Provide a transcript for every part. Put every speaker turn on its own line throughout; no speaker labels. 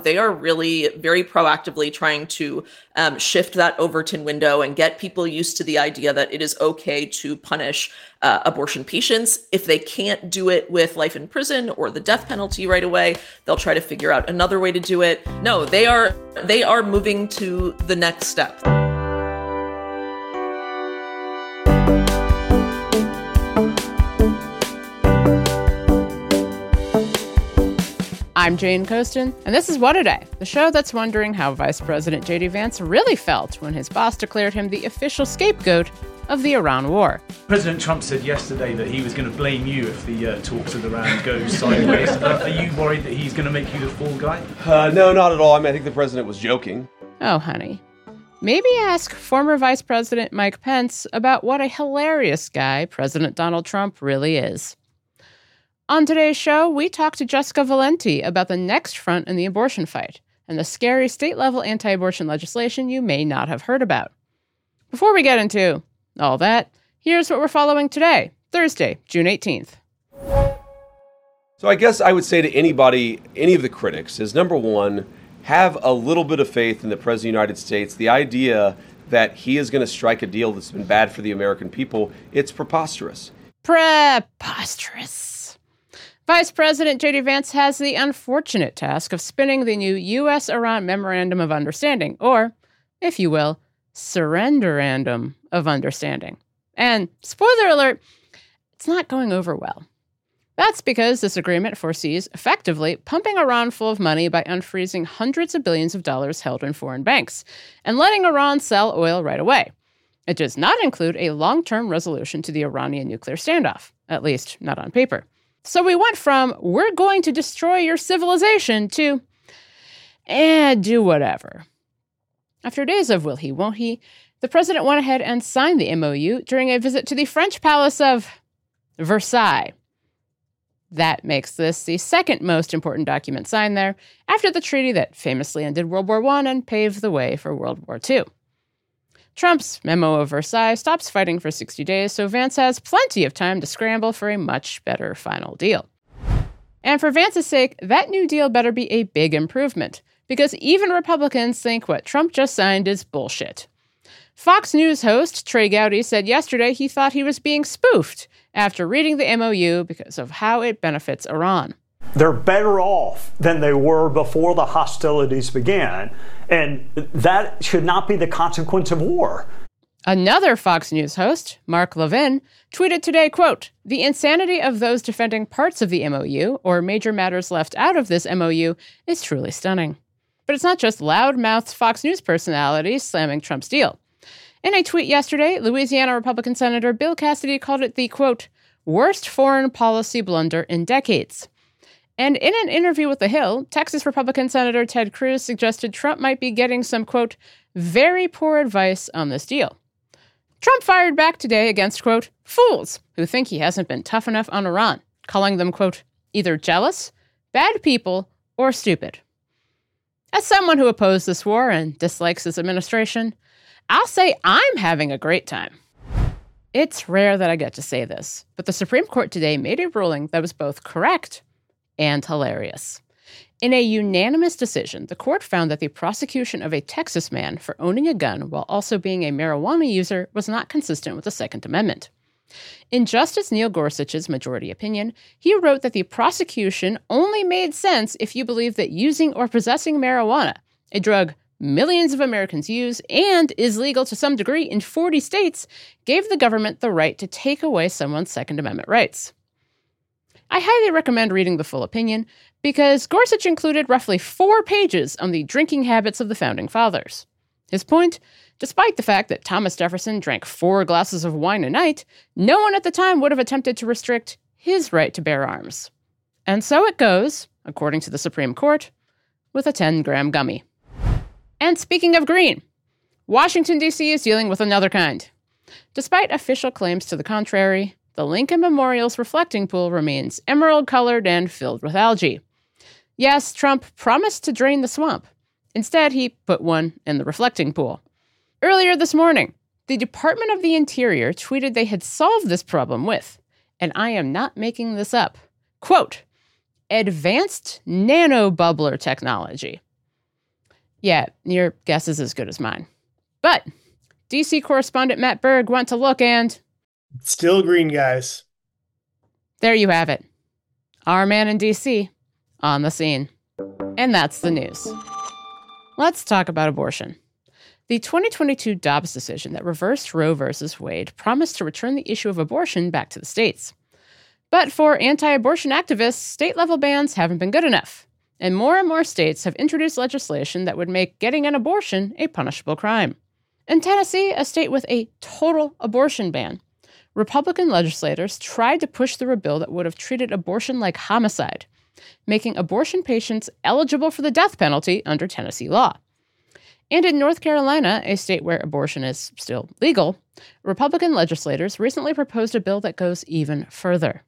they are really very proactively trying to shift that Overton window and get people used to the idea that it is okay to punish abortion patients. If they can't do it with life in prison or the death penalty right away, they'll try to figure out another way to do it. No, they are moving to the next step.
I'm Jane Coaston, and this is What a Day, the show that's wondering how Vice President J.D. Vance really felt when his boss declared him the official scapegoat of the Iran war.
President Trump said yesterday that he was going to blame you if the talks with Iran go sideways. Are you worried that he's going to make you the fall guy?
No, not at all. I think the president was joking.
Oh, honey. Maybe ask former Vice President Mike Pence about what a hilarious guy President Donald Trump really is. On today's show, we talk to Jessica Valenti about the next front in the abortion fight and the scary state-level anti-abortion legislation you may not have heard about. Before we get into all that, here's what we're following today, Thursday, June 18th.
So I guess I would say to anybody, any of the critics, is number one, have a little bit of faith in the President of the United States. The idea that he is going to strike a deal that's been bad for the American people, it's preposterous.
Preposterous. Vice President J.D. Vance has the unfortunate task of spinning the new U.S.-Iran Memorandum of Understanding, or, if you will, Surrenderandum of Understanding. And, spoiler alert, it's not going over well. That's because this agreement foresees, effectively, pumping Iran full of money by unfreezing hundreds of billions of dollars held in foreign banks, and letting Iran sell oil right away. It does not include a long-term resolution to the Iranian nuclear standoff, at least not on paper. So we went from, we're going to destroy your civilization, to, do whatever. After days of will he, won't he, the president went ahead and signed the MOU during a visit to the French palace of Versailles. That makes this the second most important document signed there, after the treaty that famously ended World War I and paved the way for World War II. Trump's Memo of Versailles stops fighting for 60 days, so Vance has plenty of time to scramble for a much better final deal. And for Vance's sake, that new deal better be a big improvement, because even Republicans think what Trump just signed is bullshit. Fox News host Trey Gowdy said yesterday he thought he was being spoofed after reading the MOU because of how it benefits Iran.
They're better off than they were before the hostilities began, and that should not be the consequence of war.
Another Fox News host, Mark Levin, tweeted today, quote, "The insanity of those defending parts of the MOU, or major matters left out of this MOU, is truly stunning." But it's not just loud-mouthed Fox News personalities slamming Trump's deal. In a tweet yesterday, Louisiana Republican Senator Bill Cassidy called it the, quote, "worst foreign policy blunder in decades." And in an interview with The Hill, Texas Republican Senator Ted Cruz suggested Trump might be getting some, quote, "very poor advice on this deal." Trump fired back today against, quote, "fools who think he hasn't been tough enough on Iran," calling them, quote, "either jealous, bad people, or stupid." As someone who opposed this war and dislikes his administration, I'll say I'm having a great time. It's rare that I get to say this, but the Supreme Court today made a ruling that was both correct and hilarious. In a unanimous decision, the court found that the prosecution of a Texas man for owning a gun while also being a marijuana user was not consistent with the Second Amendment. In Justice Neil Gorsuch's majority opinion, he wrote that the prosecution only made sense if you believe that using or possessing marijuana, a drug millions of Americans use and is legal to some degree in 40 states, gave the government the right to take away someone's Second Amendment rights. I highly recommend reading the full opinion because Gorsuch included roughly 4 pages on the drinking habits of the Founding Fathers. His point, despite the fact that Thomas Jefferson drank 4 glasses of wine a night, no one at the time would have attempted to restrict his right to bear arms. And so it goes, according to the Supreme Court, with a 10-gram gummy. And speaking of green, Washington, D.C. is dealing with another kind. Despite official claims to the contrary, the Lincoln Memorial's reflecting pool remains emerald-colored and filled with algae. Yes, Trump promised to drain the swamp. Instead, he put one in the reflecting pool. Earlier this morning, the Department of the Interior tweeted they had solved this problem with, and I am not making this up, quote, advanced nanobubbler technology, Yeah, your guess is as good as mine. But DC correspondent Matt Berg went to look and...
Still green, guys.
There you have it. Our man in DC on the scene. And that's the news. Let's talk about abortion. The 2022 Dobbs decision that reversed Roe v. Wade promised to return the issue of abortion back to the states. But for anti-abortion activists, state-level bans haven't been good enough. And more states have introduced legislation that would make getting an abortion a punishable crime. In Tennessee, a state with a total abortion ban, Republican legislators tried to push through a bill that would have treated abortion like homicide, making abortion patients eligible for the death penalty under Tennessee law. And in North Carolina, a state where abortion is still legal, Republican legislators recently proposed a bill that goes even further.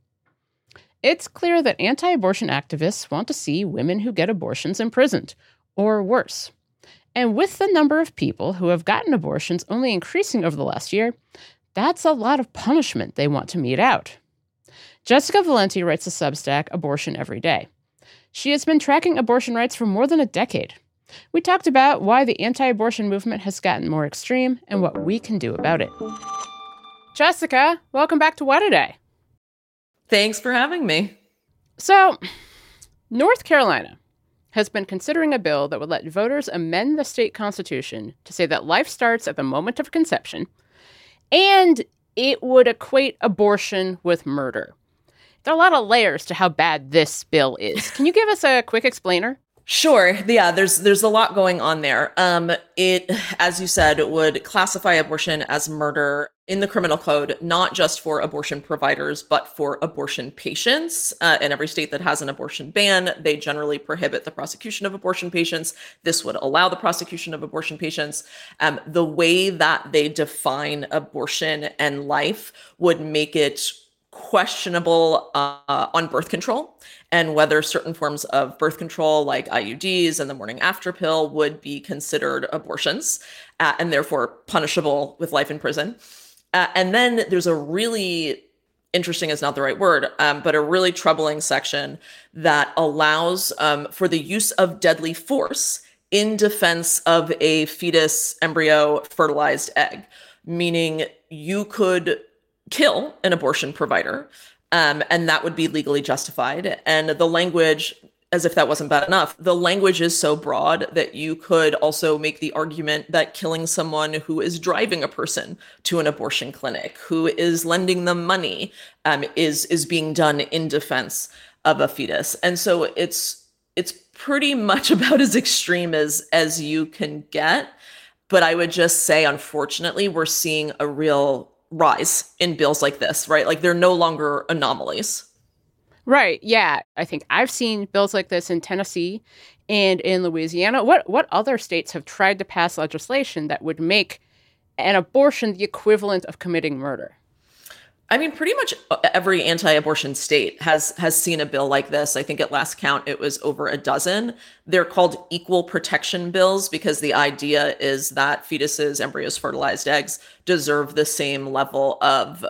It's clear that anti-abortion activists want to see women who get abortions imprisoned, or worse. And with the number of people who have gotten abortions only increasing over the last year, that's a lot of punishment they want to mete out. Jessica Valenti writes the Substack Abortion Every Day. She has been tracking abortion rights for more than a decade. We talked about why the anti-abortion movement has gotten more extreme and what we can do about it. Jessica, welcome back to What A Day.
Thanks for having me.
So, North Carolina has been considering a bill that would let voters amend the state constitution to say that life starts at the moment of conception, and it would equate abortion with murder. There are a lot of layers to how bad this bill is. Can you give us a quick explainer?
Sure. Yeah, there's a lot going on there. It, as you said, would classify abortion as murder in the criminal code, not just for abortion providers, but for abortion patients. In every state that has an abortion ban, they generally prohibit the prosecution of abortion patients. This would allow the prosecution of abortion patients. The way that they define abortion and life would make it questionable on birth control, and whether certain forms of birth control like IUDs and the morning after pill would be considered abortions and therefore punishable with life in prison. And then there's a really interesting is not the right word, but a really troubling section that allows for the use of deadly force in defense of a fetus, embryo, fertilized egg, meaning you could kill an abortion provider, and that would be legally justified. And the language, as if that wasn't bad enough, the language is so broad that you could also make the argument that killing someone who is driving a person to an abortion clinic, who is lending them money, is being done in defense of a fetus. And so it's pretty much about as extreme as you can get. But I would just say, unfortunately, we're seeing a real rise in bills like this, right? Like they're no longer anomalies.
Right. Yeah. I think I've seen bills like this in Tennessee and in Louisiana. What other states have tried to pass legislation that would make an abortion the equivalent of committing murder?
I mean, pretty much every anti-abortion state has seen a bill like this. I think at last count, it was over a dozen. They're called equal protection bills because the idea is that fetuses, embryos, fertilized eggs deserve the same level of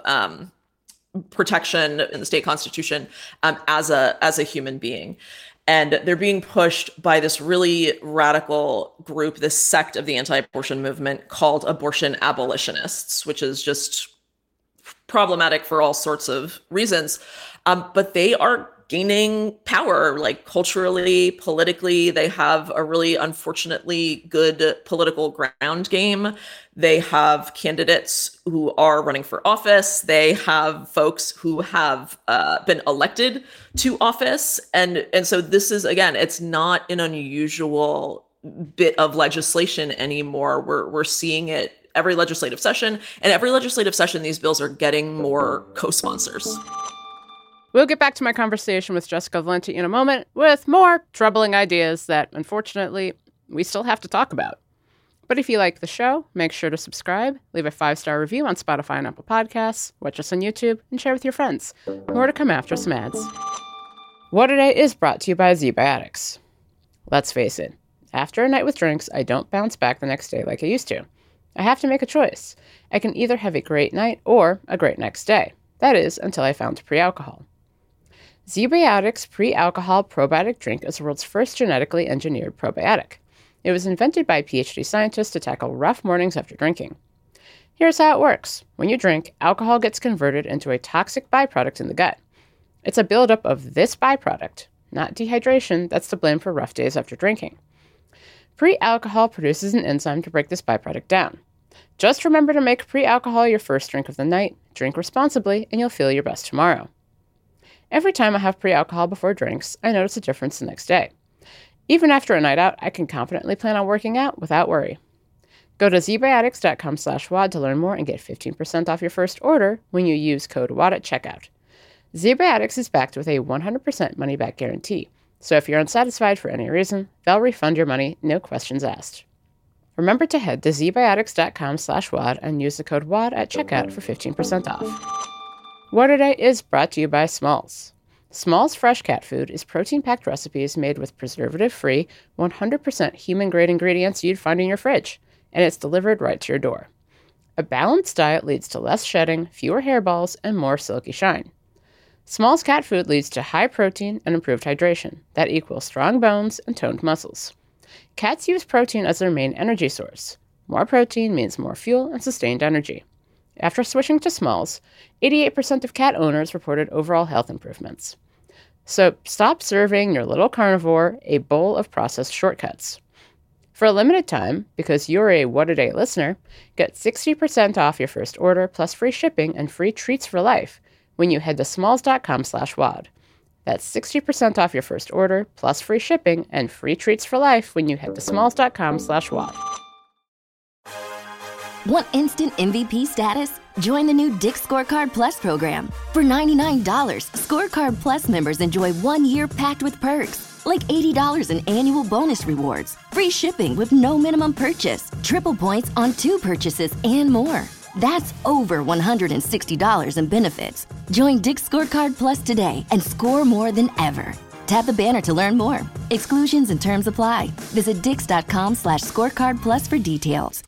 protection in the state constitution as a human being. And they're being pushed by this really radical group, this sect of the anti-abortion movement called abortion abolitionists, which is just problematic for all sorts of reasons. But they are gaining power, like culturally, politically. They have a really unfortunately good political ground game. They have candidates who are running for office. They have folks who have been elected to office. And so this is, again, it's not an unusual bit of legislation anymore. We're seeing it every legislative session, and every legislative session, these bills are getting more co-sponsors.
We'll get back to my conversation with Jessica Valenti in a moment with more troubling ideas that, unfortunately, we still have to talk about. But if you like the show, make sure to subscribe, leave a 5-star review on Spotify and Apple Podcasts, watch us on YouTube, and share with your friends. More to come after some ads. What A Day is brought to you by ZBiotics. Let's face it, after a night with drinks, I don't bounce back the next day like I used to. I have to make a choice. I can either have a great night or a great next day. That is, until I found pre-alcohol. ZBiotics Pre-Alcohol Probiotic Drink is the world's first genetically engineered probiotic. It was invented by PhD scientists to tackle rough mornings after drinking. Here's how it works. When you drink, alcohol gets converted into a toxic byproduct in the gut. It's a buildup of this byproduct, not dehydration, that's to blame for rough days after drinking. Pre-alcohol produces an enzyme to break this byproduct down. Just remember to make pre-alcohol your first drink of the night, drink responsibly, and you'll feel your best tomorrow. Every time I have pre-alcohol before drinks, I notice a difference the next day. Even after a night out, I can confidently plan on working out without worry. Go to ZBiotics.com/WOD to learn more and get 15% off your first order when you use code WOD at checkout. ZBiotics is backed with a 100% money-back guarantee. So if you're unsatisfied for any reason, they'll refund your money, no questions asked. Remember to head to zbiotics.com/WOD and use the code WOD at checkout for 15% off. What Today is brought to you by Smalls. Smalls Fresh Cat Food is protein-packed recipes made with preservative-free, 100% human-grade ingredients you'd find in your fridge, and it's delivered right to your door. A balanced diet leads to less shedding, fewer hairballs, and more silky shine. Smalls cat food leads to high protein and improved hydration. That equals strong bones and toned muscles. Cats use protein as their main energy source. More protein means more fuel and sustained energy. After switching to Smalls, 88% of cat owners reported overall health improvements. So stop serving your little carnivore a bowl of processed shortcuts. For a limited time, because you're a What a Day listener, get 60% off your first order plus free shipping and free treats for life when you head to smalls.com/WOD. That's 60% off your first order, plus free shipping and free treats for life when you head to smalls.com/WOD.
Want instant MVP status? Join the new Dick's Scorecard Plus program. For $99, Scorecard Plus members enjoy 1 year packed with perks, like $80 in annual bonus rewards, free shipping with no minimum purchase, triple points on 2 purchases, and more. That's over $160 in benefits. Join Dick's Scorecard Plus today and score more than ever. Tap the banner to learn more. Exclusions and terms apply. Visit dix.com/scorecard plus for details.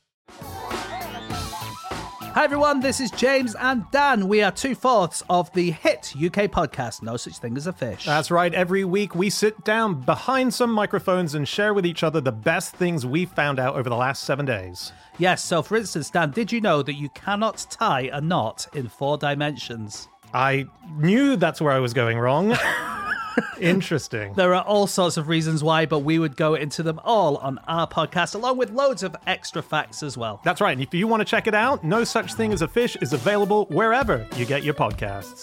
Hi everyone, this is James and Dan. We are 2/4 of the hit UK podcast, No Such Thing as a Fish.
That's right. Every week we sit down behind some microphones and share with each other the best things we found out over the last 7 days.
Yes, so for instance, Dan, did you know that you cannot tie a knot in 4 dimensions?
I knew that's where I was going wrong. Interesting.
There are all sorts of reasons why, but we would go into them all on our podcast, along with loads of extra facts as well.
That's right. And if you want to check it out, No Such Thing as a Fish is available wherever you get your podcasts.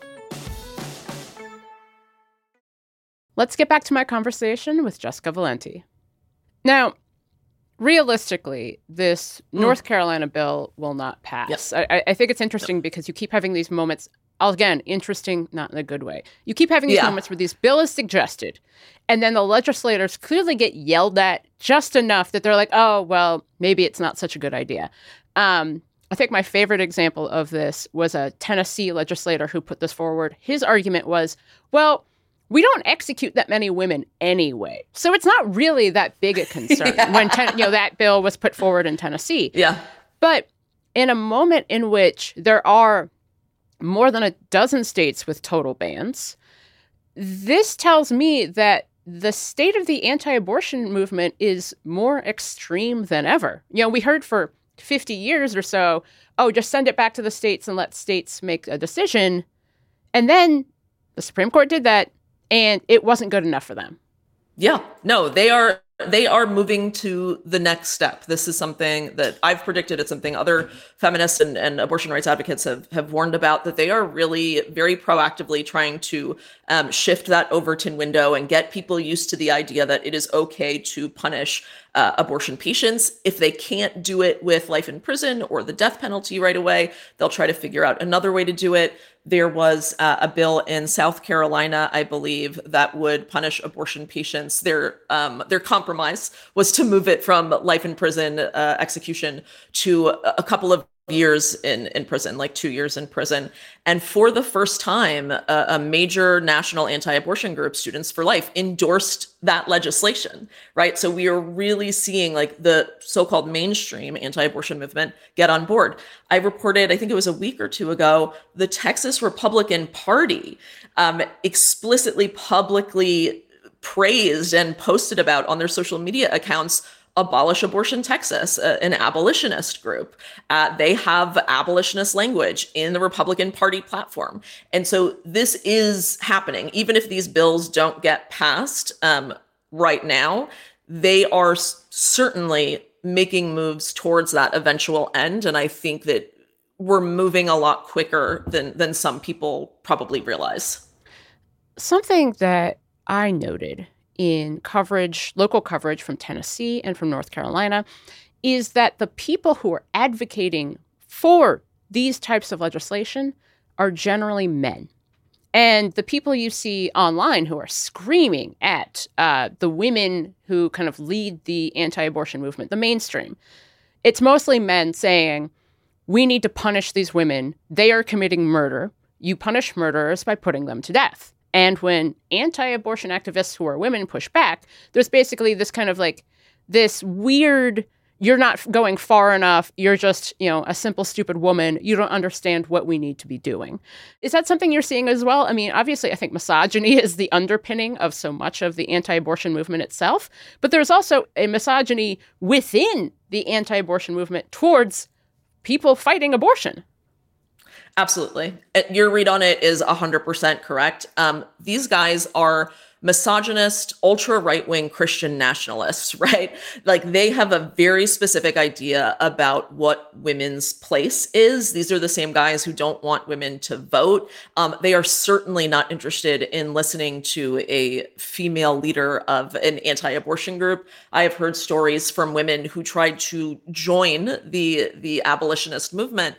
Let's get back to my conversation with Jessica Valenti. Now, realistically, this North Carolina bill will not pass.
Yes.
I think it's interesting because you keep having these moments, again, interesting, not in a good way. You keep having these moments where this bill is suggested, and then the legislators clearly get yelled at just enough that they're like, oh, well, maybe it's not such a good idea. I think my favorite example of this was a Tennessee legislator who put this forward. His argument was, well, we don't execute that many women anyway, so it's not really that big a concern when that bill was put forward in Tennessee.
Yeah.
But in a moment in which there are more than a dozen states with total bans, this tells me that the state of the anti-abortion movement is more extreme than ever. We heard for 50 years or so, oh, just send it back to the states and let states make a decision. And then the Supreme Court did that, and it wasn't good enough for them.
Yeah, no, they are moving to the next step. This is something that I've predicted. It's something other feminists and abortion rights advocates have warned about, that they are really very proactively trying to shift that Overton window and get people used to the idea that it is okay to punish abortion patients. If they can't do it with life in prison or the death penalty right away, they'll try to figure out another way to do it. There was a bill in South Carolina, I believe, that would punish abortion patients. Their compromise was to move it from life in prison execution to a couple of years in prison, like 2 years in prison. And for the first time, a major national anti-abortion group, Students for Life, endorsed that legislation, right? So we are really seeing like the so-called mainstream anti-abortion movement get on board. I reported, I think it was a week or two ago, the Texas Republican Party explicitly publicly praised and posted about on their social media accounts Abolish Abortion Texas, an abolitionist group. They have abolitionist language in the Republican Party platform. And so this is happening. Even if these bills don't get passed right now, they are certainly making moves towards that eventual end. And I think that we're moving a lot quicker than some people probably realize.
Something that I noted in coverage, local coverage from Tennessee and from North Carolina, is that the people who are advocating for these types of legislation are generally men. And the people you see online who are screaming at the women who kind of lead the anti-abortion movement, the mainstream, it's mostly men saying, we need to punish these women. They are committing murder. You punish murderers by putting them to death. And when anti-abortion activists who are women push back, there's basically this kind of like this weird, you're not going far enough. You're just, a simple, stupid woman. You don't understand what we need to be doing. Is that something you're seeing as well? I mean, obviously, I think misogyny is the underpinning of so much of the anti-abortion movement itself. But there's also a misogyny within the anti-abortion movement towards people fighting abortion.
Absolutely. Your read on it is 100% correct. These guys are misogynist, ultra right-wing Christian nationalists, right? Like they have a very specific idea about what women's place is. These are the same guys who don't want women to vote. They are certainly not interested in listening to a female leader of an anti-abortion group. I have heard stories from women who tried to join the abolitionist movement,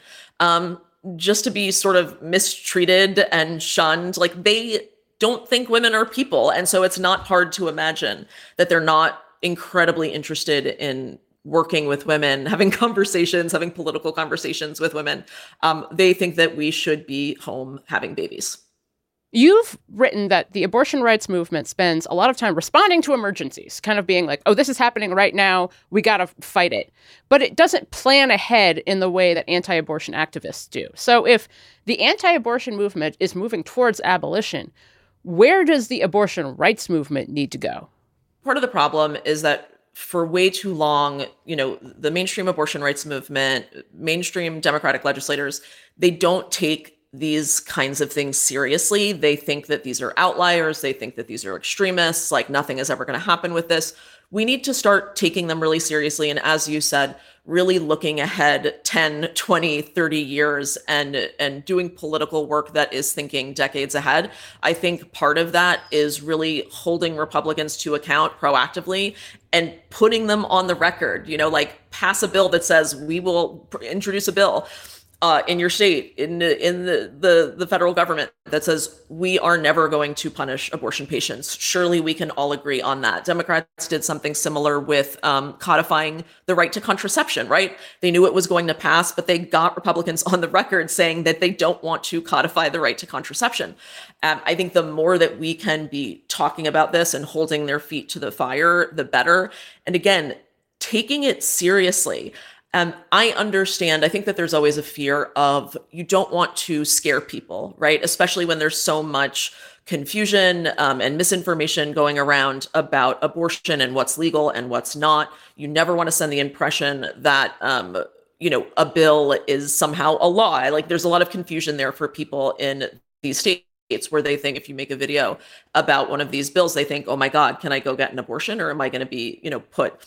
just to be sort of mistreated and shunned. Like they don't think women are people. And so it's not hard to imagine that they're not incredibly interested in working with women, having conversations, having political conversations with women. They think that we should be home having babies.
You've written that the abortion rights movement spends a lot of time responding to emergencies, kind of being like, oh, this is happening right now. We got to fight it. But it doesn't plan ahead in the way that anti-abortion activists do. So if the anti-abortion movement is moving towards abolition, where does the abortion rights movement need to go?
Part of the problem is that for way too long, the mainstream abortion rights movement, mainstream Democratic legislators, they don't take these kinds of things seriously. They think that these are outliers. They think that these are extremists, like nothing is ever going to happen with this. We need to start taking them really seriously. And as you said, really looking ahead 10, 20, 30 years and doing political work that is thinking decades ahead. I think part of that is really holding Republicans to account proactively and putting them on the record, like pass a bill that says we will introduce a bill in your state, in the federal government that says we are never going to punish abortion patients. Surely we can all agree on that. Democrats did something similar with codifying the right to contraception, right? They knew it was going to pass, but they got Republicans on the record saying that they don't want to codify the right to contraception. I think the more that we can be talking about this and holding their feet to the fire, the better. And again, taking it seriously. I understand. I think that there's always a fear of you don't want to scare people, right? Especially when there's so much confusion and misinformation going around about abortion and what's legal and what's not. You never want to send the impression that, a bill is somehow a law. Like there's a lot of confusion there for people in these states where they think if you make a video about one of these bills, they think, oh my God, can I go get an abortion or am I going to be, put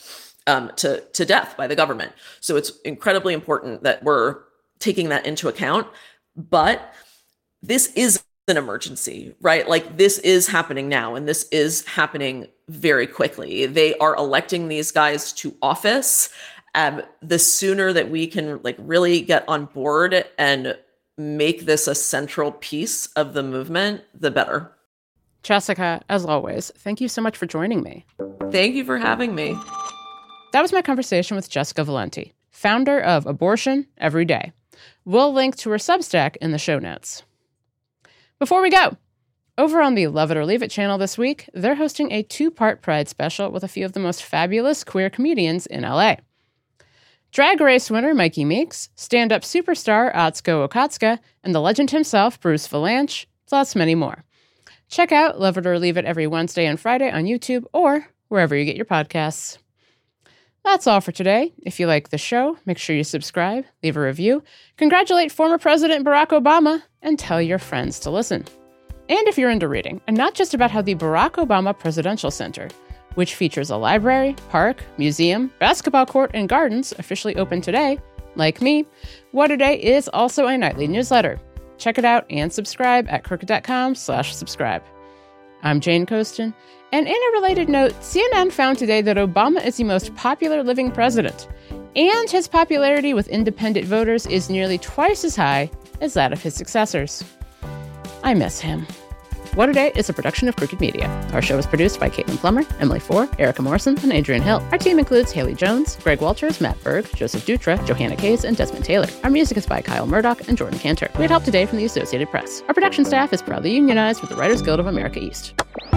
to death by the government? So it's incredibly important that we're taking that into account. But this is an emergency, right? Like this is happening now, and this is happening very quickly. They are electing these guys to office. The sooner that we can really get on board and make this a central piece of the movement, the better.
Jessica, as always, thank you so much for joining me.
Thank you for having me.
That was my conversation with Jessica Valenti, founder of Abortion Every Day. We'll link to her Substack in the show notes. Before we go, over on the Love It or Leave It channel this week, they're hosting a 2-part Pride special with a few of the most fabulous queer comedians in LA. Drag Race winner Mikey Meeks, stand-up superstar Atsuko Okatsuka, and the legend himself, Bruce Valanche, plus many more. Check out Love It or Leave It every Wednesday and Friday on YouTube or wherever you get your podcasts. That's all for today. If you like the show, make sure you subscribe, leave a review, congratulate former President Barack Obama, and tell your friends to listen. And if you're into reading, and not just about how the Barack Obama Presidential Center, which features a library, park, museum, basketball court, and gardens, officially open today, like me, What A Day is also a nightly newsletter. Check it out and subscribe at crooked.com/subscribe. I'm Jane Coaston, and in a related note, CNN found today that Obama is the most popular living president, and his popularity with independent voters is nearly twice as high as that of his successors. I miss him. What A Day is a production of Crooked Media. Our show is produced by Caitlin Plummer, Emily Four, Erica Morrison, and Adrian Hill. Our team includes Haley Jones, Greg Walters, Matt Berg, Joseph Dutra, Johanna Case, and Desmond Taylor. Our music is by Kyle Murdoch and Jordan Cantor. We had help today from the Associated Press. Our production staff is proudly unionized with the Writers Guild of America East.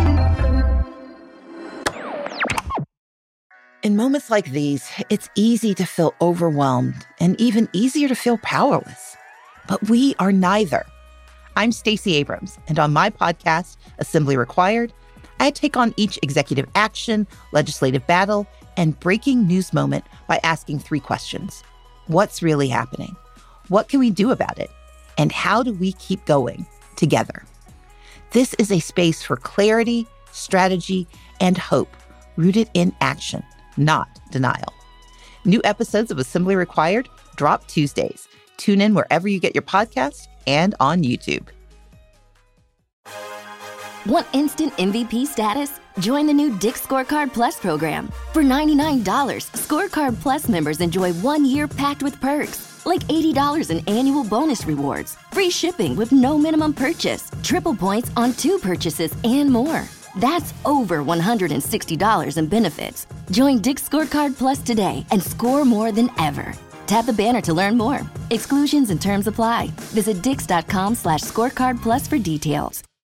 In moments like these, it's easy to feel overwhelmed and even easier to feel powerless. But we are neither. I'm Stacey Abrams, and on my podcast, Assembly Required, I take on each executive action, legislative battle, and breaking news moment by asking 3 questions. What's really happening? What can we do about it? And how do we keep going together? This is a space for clarity, strategy, and hope, rooted in action, not denial. New episodes of Assembly Required drop Tuesdays. Tune in wherever you get your podcasts and on YouTube.
Want instant MVP status? Join the new Dick's Scorecard Plus program. For $99, Scorecard Plus members enjoy 1 year packed with perks, like $80 in annual bonus rewards, free shipping with no minimum purchase, triple points on 2 purchases, and more. That's over $160 in benefits. Join Dick's Scorecard Plus today and score more than ever. Tap the banner to learn more. Exclusions and terms apply. Visit dix.com/scorecard plus for details.